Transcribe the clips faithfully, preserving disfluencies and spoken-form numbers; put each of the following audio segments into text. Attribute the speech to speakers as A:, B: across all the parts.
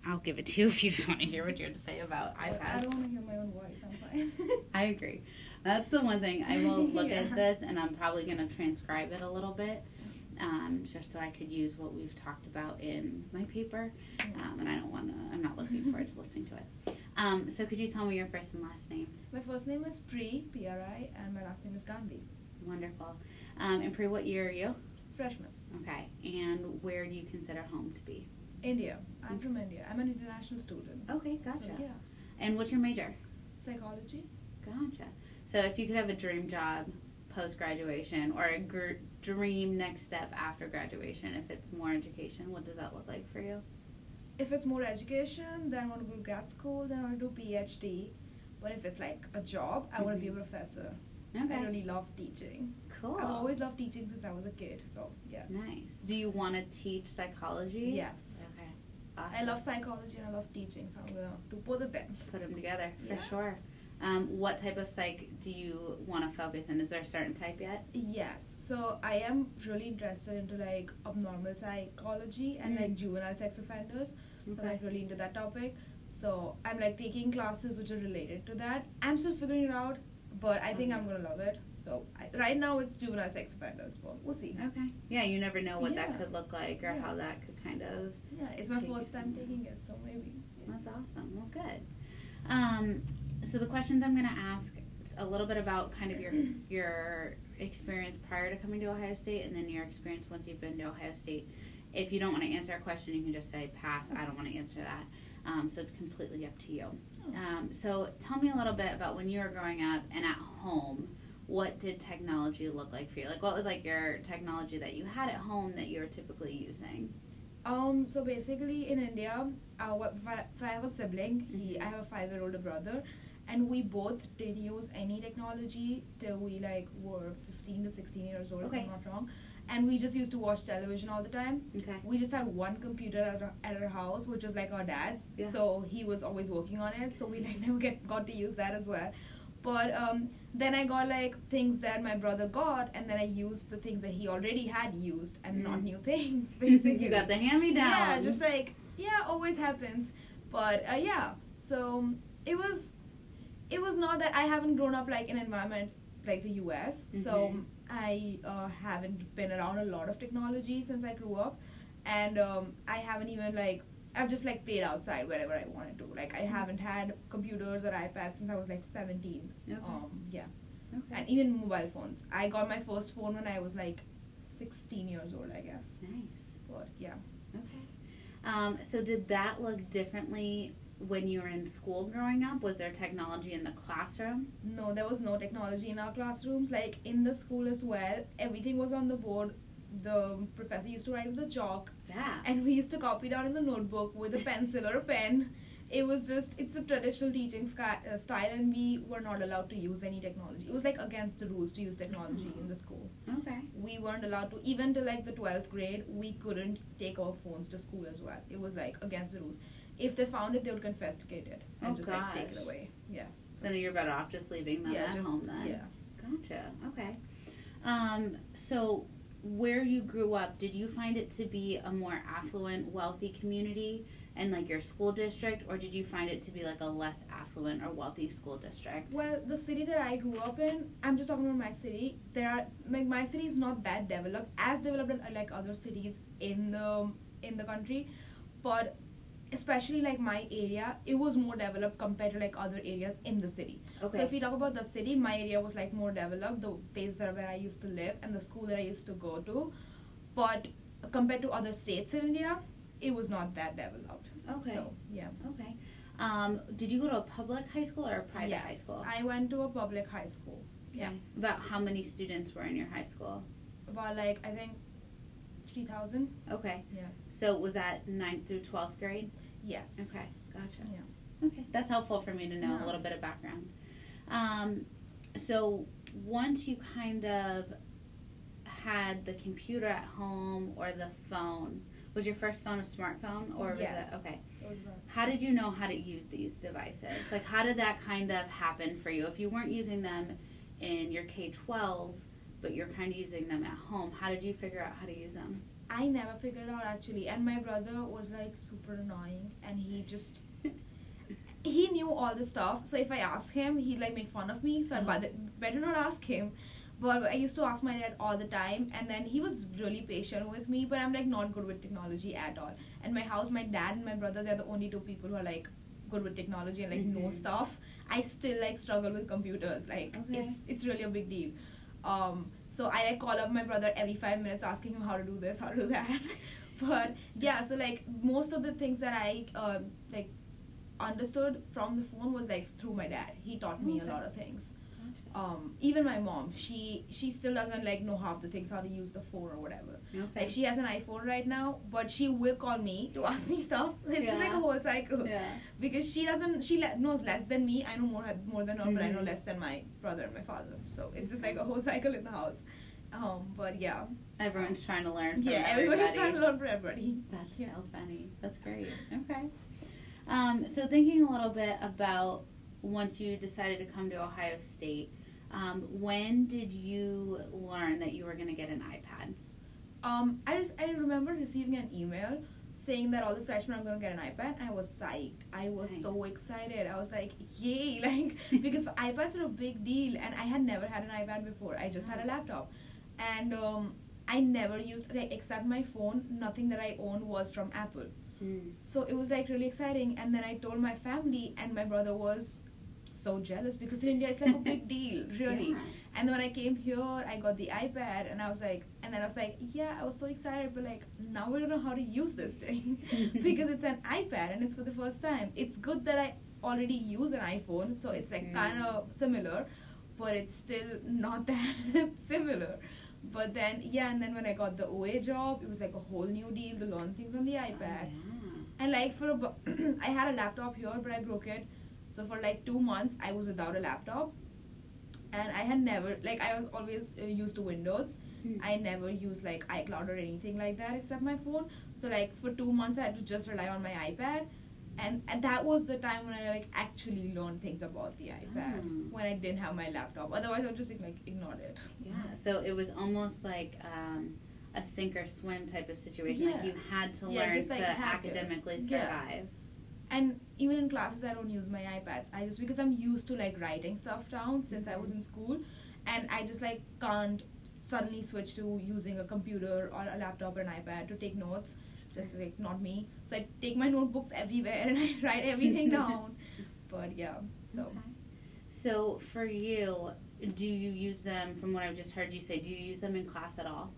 A: I'll give it to you if you just want to hear what you have to say about
B: I,
A: iPads.
B: I don't want to hear my own voice. I'm fine.
A: I agree. That's the one thing. I will look
B: Yeah.
A: at this, and I'm probably going to transcribe it a little bit, um, just so I could use what we've talked about in my paper. Um, and I don't want to. I'm not looking forward to listening to it. Um, so could you tell me your first and last name?
B: My first name is Pri, P R I, and my last name is Gandhi.
A: Wonderful. Um, and Pri, what year are you?
B: Freshman.
A: Okay. And where do you consider home to be?
B: India. I'm from India. I'm an international student.
A: Okay, gotcha.
B: So, yeah.
A: And what's your major?
B: Psychology.
A: Gotcha. So if you could have a dream job post-graduation or a gr- dream next step after graduation, if it's more education, what does that look like for you?
B: If it's more education, then I want to go to grad school, then I want to do PhD. But if it's like a job, I want to be a
A: Mhm.
B: professor.
A: Okay.
B: I really love teaching.
A: Cool.
B: I've always loved teaching since I was a kid, so yeah.
A: Nice. Do you want to teach psychology?
B: Yes.
A: Okay. Awesome.
B: I love psychology and I love teaching, so I'm going to do both of them.
A: Put them together, for
B: Yeah.
A: sure. Um, what type of psych do you want to focus in? Is there a certain type yet?
B: Yes, so I am really interested into like abnormal psychology and
A: Mm.
B: like juvenile sex offenders. So I'm
A: Okay.
B: like really into that topic. So I'm like taking classes which are related to that. I'm still figuring it out, but I think
A: Okay.
B: I'm gonna love it. So I, right now it's juvenile sex offenders, but we'll see.
A: Okay. Yeah, you never know what that
B: Yeah.
A: could look like or
B: Yeah.
A: how that could kind of.
B: Yeah, it's my
A: Take you
B: first time
A: somewhere.
B: taking it, so maybe.
A: That's awesome. Well, good. Um, so the questions I'm going to ask a little bit about kind of your your experience prior to coming to Ohio State, and then your experience once you've been to Ohio State. If you don't want to answer a question, you can just say pass. I don't want to answer that. Um, so it's completely up to you.
B: Oh.
A: Um, so tell me a little bit about when you were growing up and at home. What did technology look like for you? Like, what was like your technology that you had at home that you were typically using?
B: Um, so basically in India, uh, what, so I have a sibling, he,
A: Mhm.
B: I have a five year older brother, and we both didn't use any technology till we like were fifteen to sixteen years old,
A: Okay.
B: if I'm not wrong. And we just used to watch television all the time.
A: Okay.
B: We just had one computer at our, at our house, which was like our dad's.
A: Yeah.
B: So he was always working on it, so we like never get got to use that as well. But um, then I got like things that my brother got, and then I used the things that he already had used, and not
A: Mm.
B: new things. Basically,
A: You got the hand-me-down.
B: yeah, just like yeah, always happens. But uh, yeah, so it was, it was not that I haven't grown up like in an environment like the U S. So
A: Mhm.
B: I uh, haven't been around a lot of technology since I grew up, and um, I haven't even like I've just like played outside wherever I wanted to. Like I haven't had computers or iPads since I was like seventeen.
A: Okay.
B: Um, yeah,
A: Okay.
B: and even mobile phones. I got my first phone when I was like sixteen years old, I guess.
A: Nice.
B: But yeah.
A: Okay. Um, so did that look differently when you were in school growing up? Was there technology in the classroom?
B: No, there was no technology in our classrooms. Like in the school as well, everything was on the board. The professor used to write with a chalk,
A: Yeah.
B: and we used to copy down in the notebook with a pencil or a pen. It was just, it's a traditional teaching sky, uh, style, and we were not allowed to use any technology. It was like against the rules to use technology in the school.
A: Okay.
B: We weren't allowed to, even till like the twelfth grade, we couldn't take our phones to school as well. It was like against the rules. If they found it, they would confiscate it and
A: Oh,
B: just like take
A: gosh.
B: it away. Yeah.
A: Then you're better off just leaving them
B: yeah,
A: at
B: just,
A: home then.
B: yeah.
A: Gotcha. Okay. Um, so where you grew up, did you find it to be a more affluent, wealthy community and like your school district, or did you find it to be like a less affluent or wealthy school district?
B: Well, the city that I grew up in, I'm just talking about my city. There are like my city is not that developed, as developed as like other cities in the in the country, but especially like my area, it was more developed compared to like other areas in the city.
A: Okay.
B: So if we talk about the city, my area was like more developed, the place that where I used to live and the school that I used to go to, but compared to other states in India, it was not that developed.
A: Okay.
B: So yeah.
A: Okay. Um, did you go to a public high school or a private
B: yes,
A: high school?
B: I went to a public high school. Yeah.
A: Okay. About how many students were in your high school?
B: About like I think three thousand.
A: Okay.
B: Yeah.
A: So was that ninth through twelfth grade?
B: Yes.
A: Okay, gotcha.
B: Yeah.
A: Okay, that's helpful for me to know a
B: Yeah.
A: little bit of background. Um, so once you kind of had the computer at home or the phone, was your first phone a smartphone or was
B: Yes.
A: it okay?
B: It was about-
A: How did you know how to use these devices? Like, how did that kind of happen for you? If you weren't using them in your K twelve, but you're kind of using them at home, how did you figure out how to use them?
B: I never figured it out actually. And my brother was like super annoying, and he just he knew all the stuff. So if I ask him, he'd like make fun of me. So I'd
A: Uh-huh.
B: better, better not ask him. But I used to ask my dad all the time, and then he was really patient with me. But I'm like not good with technology at all. And my house, my dad and my brother, they're the only two people who are like good with technology and like know
A: Mhm.
B: stuff. I still like struggle with computers. Like
A: Okay.
B: it's it's really a big deal. Um, so I like call up my brother every five minutes asking him how to do this, how to do that. But yeah, so like most of the things that I um, like understood from the phone was like through my dad. He taught me
A: Okay.
B: a lot of things.
A: Gotcha.
B: Um, even my mom, she she still doesn't like know half the things, how to use the phone or whatever.
A: Okay.
B: Like she has an iPhone right now, but she will call me to ask me stuff. It's just like a
A: Yeah.
B: whole cycle.
A: Yeah.
B: Because she doesn't, she le- knows less than me. I know more more than her, but I know
A: Mhm.
B: less than my brother and my father. So it's just like a whole cycle in the house. Um, but yeah,
A: Everyone's trying to learn from
B: yeah,
A: everybody.
B: everybody's trying to learn for everybody.
A: That's
B: Yeah.
A: so funny. That's great. Okay. Um, so thinking a little bit about once you decided to come to Ohio State, um, when did you learn that you were going to get an iPad?
B: Um, I just I remember receiving an email saying that all the freshmen are going to get an iPad, and I was psyched. I was
A: Nice.
B: so excited. I was like, yay! Like because iPads are a big deal, and I had never had an iPad before. I just had a laptop, and um, I never used like except my phone. Nothing that I owned was from Apple.
A: Mm.
B: So it was like really exciting, and then I told my family, and my brother was so jealous because in India it's like a big deal, really.
A: Yeah.
B: And then when I came here, I got the iPad, and I was like, and then I was like, yeah, I was so excited, but like now we don't know how to use this thing because it's an iPad and it's for the first time. It's good that I already use an iPhone, so it's like
A: Mm.
B: kind of similar, but it's still not that similar. But then yeah, and then when I got the O A job, it was like a whole new deal to learn things on the iPad.
A: Oh,
B: And like for a, bu- I had a laptop here, but I broke it. So for like two months, I was without a laptop, and I had never like I was always uh, used to Windows.
A: yeah.
B: I never used like iCloud or anything like that except my phone. So like for two months, I had to just rely on my iPad, and, and that was the time when I like actually learned things about the iPad
A: Oh.
B: when I didn't have my laptop. Otherwise, I would just like ignored it.
A: Yeah. So it was almost like um, a sink or swim type of situation. Like
B: Yeah.
A: you had to
B: Yeah,
A: learn
B: just, like,
A: to
B: hack it.
A: academically
B: Yeah.
A: survive.
B: And even in classes, I don't use my iPads. I just because I'm used to like writing stuff down since I was in school, and I just like can't suddenly switch to using a computer or a laptop or an iPad to take notes. Just like not me. So I take my notebooks everywhere and I write everything down. But yeah, so
A: Okay. So for you, do you use them? From what I've just heard you say, do you use them in class at all?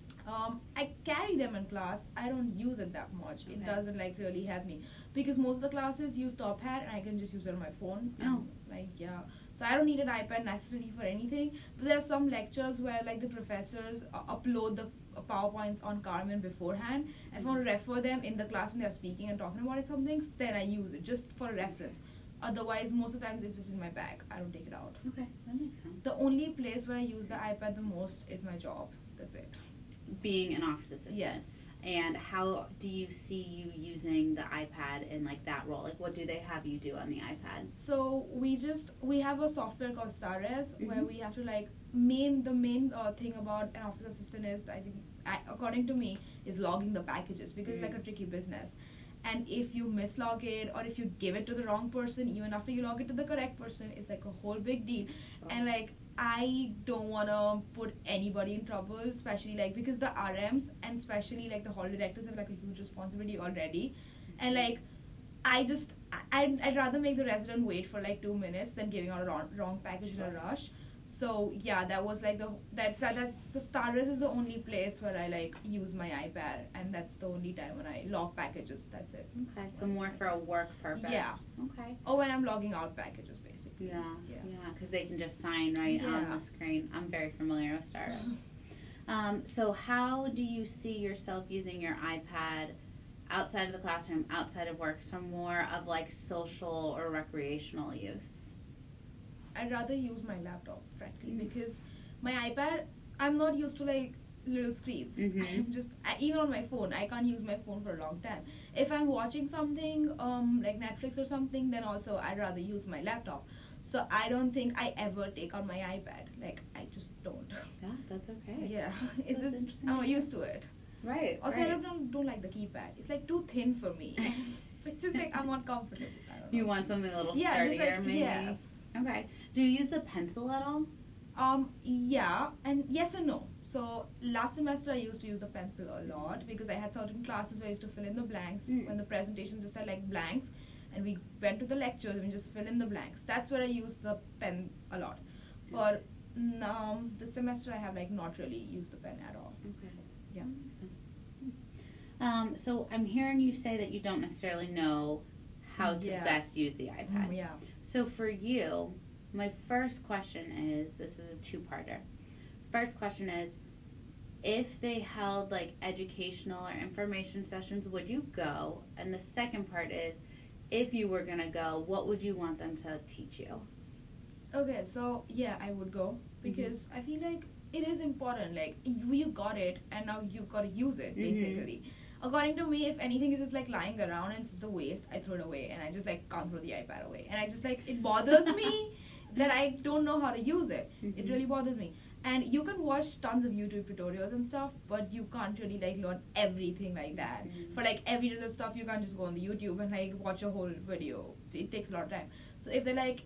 B: um, I carry them in class. I don't use it that much. It
A: Okay.
B: doesn't like really help me because most of the classes use Top Hat and I can just use it on my phone.
A: Oh.
B: And, like yeah. So I don't need an iPad necessarily for anything. But there are some lectures where like the professors uh, upload the uh, PowerPoints on Carmen beforehand. And if I want to refer them in the class when they're speaking and talking about some things, then I use it just for reference. Otherwise, most of the times it's just in my bag. I don't take it out.
A: Okay, that makes sense.
B: The only place where I use the iPad the most is my job. That's it.
A: Being an office assistant.
B: Yes.
A: And how do you see you using the iPad in like that role? Like, what do they have you do on the iPad?
B: So we just we have a software called Stares where
A: Mhm.
B: we have to like main the main uh, thing about an office assistant is I think I, according to me is logging the packages because it's like a tricky business. And if you mislog it or if you give it to the wrong person, even after you log it to the correct person, it's like a whole big deal. And like I don't wanna put anybody in trouble, especially like because the R Ms and especially like the hall directors have like a huge responsibility already, and like I just I- I'd, I'd rather make the resident wait for like two minutes than giving out a wrong, wrong package in a rush. So yeah, that was like the that's that, that's the Stardust is the only place where I like use my iPad, and that's the only time when I log packages. That's it.
A: Okay, so more for a work purpose.
B: Yeah.
A: Okay.
B: Oh, when I'm logging out packages, basically.
A: Yeah,
B: Yeah.
A: yeah, because they can just sign right on
B: Yeah.
A: the screen. I'm very familiar with Stardust. Um, so how do you see yourself using your iPad outside of the classroom, outside of work, so more of like social or recreational use?
B: I'd rather use my laptop, frankly,
A: Mm.
B: because my iPad, I'm not used to like little screens.
A: Mhm.
B: I'm just I, even on my phone, I can't use my phone for a long time. If I'm watching something um like Netflix or something, then also I'd rather use my laptop. So I don't think I ever take out my iPad. Like I just don't.
A: Yeah, that's okay.
B: Yeah,
A: That's-
B: it's
A: that's
B: just
A: interesting
B: I'm
A: to
B: not
A: hear.
B: used to it.
A: Right.
B: Also,
A: right.
B: I don't, don't like the keypad. It's like too thin for me. It's just like I'm not comfortable. I don't know.
A: You want something a little
B: yeah,
A: sturdier,
B: just like,
A: maybe?
B: Yes.
A: Okay. Do you use the pencil at all?
B: Um, yeah, and yes and no. So last semester I used to use the pencil a lot because I had certain classes where I used to fill in the blanks
A: Mm.
B: when the presentations just had like blanks, and we went to the lectures and we just fill in the blanks. That's where I used the pen a lot. But um, this semester I have like not really used the pen at all.
A: Okay.
B: Yeah.
A: That makes sense. Um, so I'm hearing you say that you don't necessarily know how to
B: Yeah.
A: best use the iPad.
B: Mm, yeah.
A: So for you, my first question is, this is a two-parter. First question is, if they held like educational or information sessions, would you go? And the second part is, if you were gonna go, what would you want them to teach you?
B: Okay, so yeah, I would go because I feel like it is important. Like you, you got it, and now you gotta use it.
A: Mhm.
B: Basically, according to me, if anything is just like lying around and it's just a waste, I throw it away, and I just like can't throw the iPad away, and I just like it bothers me that I don't know how to use it. It
A: Mhm.
B: really bothers me. And you can watch tons of YouTube tutorials and stuff, but you can't really like learn everything like that.
A: Mhm.
B: For like every little stuff, you can't just go on the YouTube and like watch a whole video. It takes a lot of time. So if they like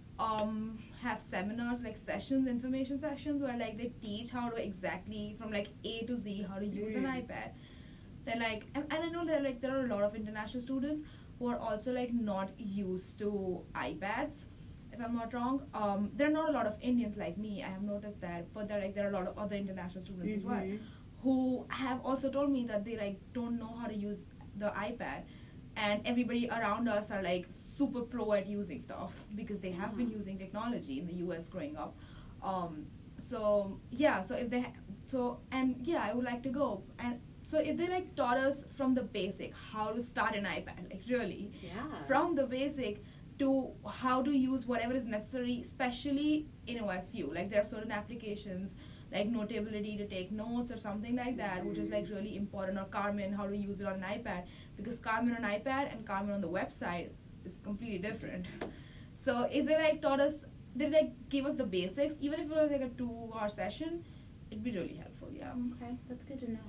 B: um have seminars, like sessions, information sessions, where like they teach how to exactly from like A to Z how to use an
A: Mm.
B: iPad, then like and, and I know that like there are a lot of international students who are also like not used to iPads. If I'm not wrong, um, there are not a lot of Indians like me. I have noticed that, but there like there are a lot of other international students as well
A: Mhm.
B: who have also told me that they like don't know how to use the iPad, and everybody around us are like super pro at using stuff because they have been
A: Wow.
B: using technology in the U S growing up. Um, so yeah, so if they ha- so and yeah, I would like to go. And so if they like taught us from the basic how to start an iPad, like really
A: Yeah.
B: from the basic to how to use whatever is necessary, especially in O S U. Like there are certain applications like Notability to take notes or something like that, which is like really important, or Carmen, how to use it on an iPad, because Carmen on iPad and Carmen on the website is completely different. So if they like taught us, they like gave us the basics, even if it was like a two hour session, it'd be really helpful, yeah.
A: Okay, that's good to know.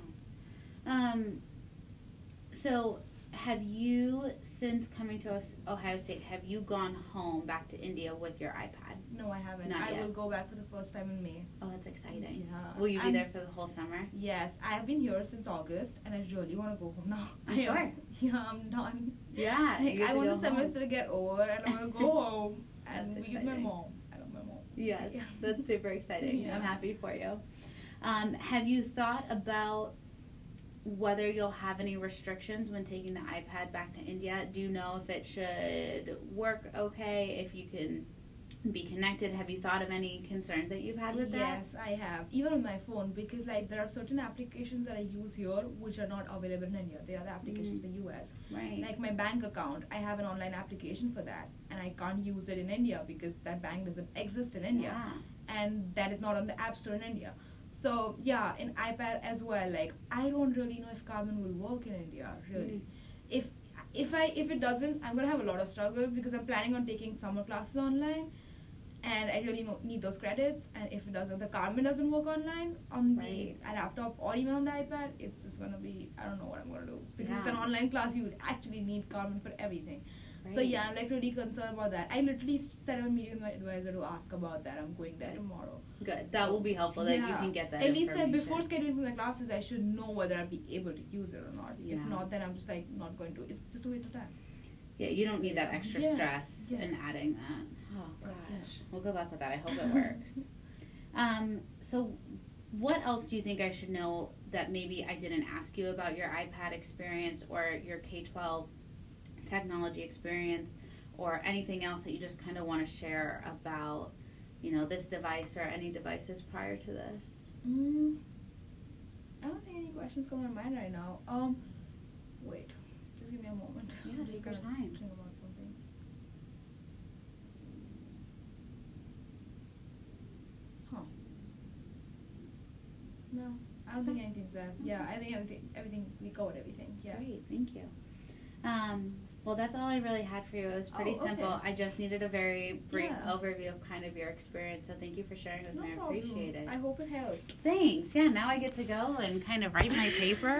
A: Um, so have you, since coming to Os- Ohio State, have you gone home back to India with your iPad?
B: No, I haven't.
A: Not
B: I
A: yet.
B: will go back for the first time in May.
A: Oh, that's exciting.
B: Yeah.
A: Will you be
B: I'm-
A: there for the whole summer?
B: Yes, I have been here since August, and I really want to go home now.
A: I'm
B: I
A: sure.
B: am- Yeah, I'm done.
A: Yeah,
B: Like,
A: you get
B: I
A: to
B: want
A: go
B: the semester to get over, and I want to go home and
A: That's
B: be with my
A: exciting.
B: mom. I love my mom.
A: Yes,
B: Yeah.
A: that's super exciting.
B: Yeah.
A: I'm happy for you. Um, have you thought about whether you'll have any restrictions when taking the iPad back to India? Do you know if it should work okay, if you can be connected? Have you thought of any concerns that you've had with that?
B: Yes, I have. Even on my phone, because like there are certain applications that I use here which are not available in India. They are the applications
A: Mm.
B: in the U S.
A: Right.
B: Like my bank account, I have an online application for that, and I can't use it in India because that bank doesn't exist in India.
A: Yeah.
B: And that is not on the App Store in India. So yeah, in iPad as well. Like I don't really know if Carmen will work in India. Really,
A: Mm.
B: if if I if it doesn't, I'm gonna have a lot of struggle because I'm planning on taking summer classes online, and I really know, need those credits. And if it doesn't, the Carmen doesn't work online on
A: Right.
B: the laptop or even on the iPad, it's just gonna be I don't know what I'm gonna do because it's an
A: Yeah.
B: online class. You would actually need Carmen for everything. So
A: Right.
B: yeah, I'm like really concerned about that. I literally set up a meeting with my advisor to ask about that. I'm going there tomorrow.
A: Good. That will be helpful that you
B: Yeah.
A: can get that
B: At least uh,
A: information.
B: before scheduling for my classes, I should know whether I'll be able to use it or not.
A: Yeah.
B: If not, then I'm just like not going to. It's just a waste of time.
A: Yeah, you don't need that extra
B: Yeah.
A: stress
B: Yeah.
A: in adding that. Oh
B: Right,
A: gosh. Well, good luck with that. I hope it works. um, so, what else do you think I should know that maybe I didn't ask you about your iPad experience or your K twelve technology experience, or anything else that you just kind of want to share about, you know, this device or any devices prior to this?
B: Mm, I don't think any questions come to my mind right now. Um, wait, just give me a moment.
A: Yeah,
B: I'm
A: take
B: just
A: your
B: gonna
A: time.
B: think about something. Huh. No, I don't think anything's there. Yeah, I think everything, everything we covered everything. Yeah.
A: Great, thank you. Um, Well, that's all I really had for you. It was pretty
B: Oh, okay.
A: simple. I just needed a very brief
B: Yeah.
A: overview of kind of your experience. So thank you for sharing with
B: No
A: me. I
B: problem.
A: appreciate it.
B: I hope it helped.
A: Thanks. Yeah, now I get to go and kind of write my paper.